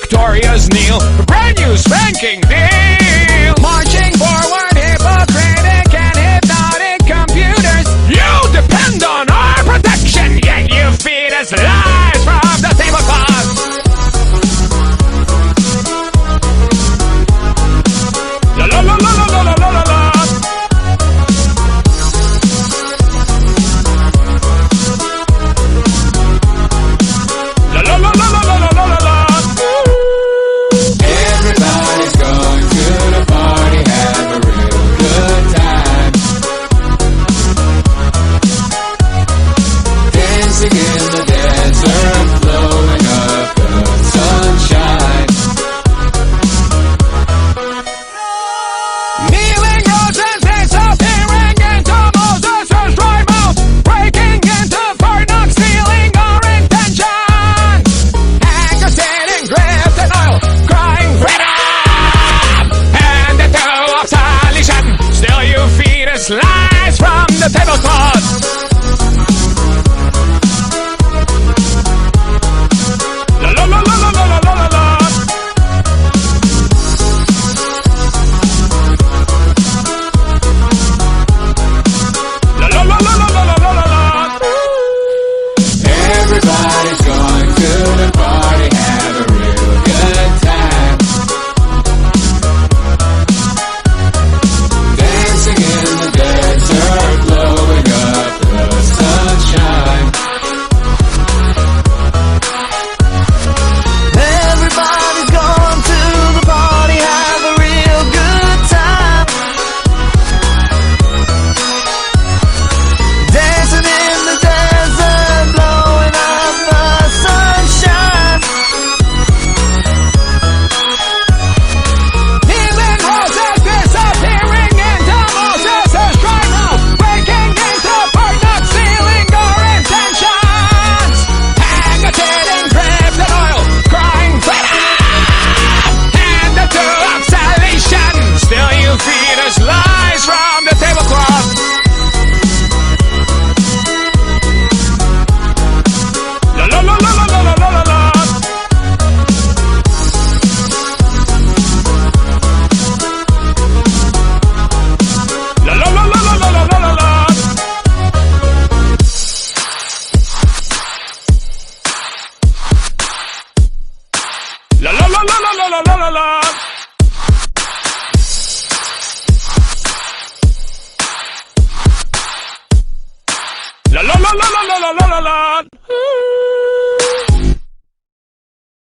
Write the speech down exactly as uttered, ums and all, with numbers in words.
Victoria's kneel for brand new spanking deal. Marching forward, hypocritic and hypnotic computers. You depend on our protection, yet you feed us lies from the tablecloth. La la la la la la la la la. La la la la la la la la. Everybody's going to the party, have a real good time. Dancing in the desert, blowing up the sunshine. Kneeling roses disappearing into Moses' dry mouth, breaking into Fort Knox, stealing our intention. Anger sitting, gripped in oil, crying freedom, and the toe of salvation. Still you feed us lies from the tablecloth. La la la la la la la la la. La la la la la la la la la. Everybody's going to the party, have a real good time. Dancing in the desert, blowing up the sunshine. Everybody's going to the party, have a real good time. Dancing in the desert, blowing up the sunshine. Kneeling roses disappearing into Moses' dry mouth, breaking into Fort Knox, stealing our intentions. Agitating, gripped in oil, crying freedom, and the two of salvation. Still you feed us lies from the tablecloth. La la la la la la la la la. La la la la la la la la la. La la la la la la la la la. La la la la la la la la la.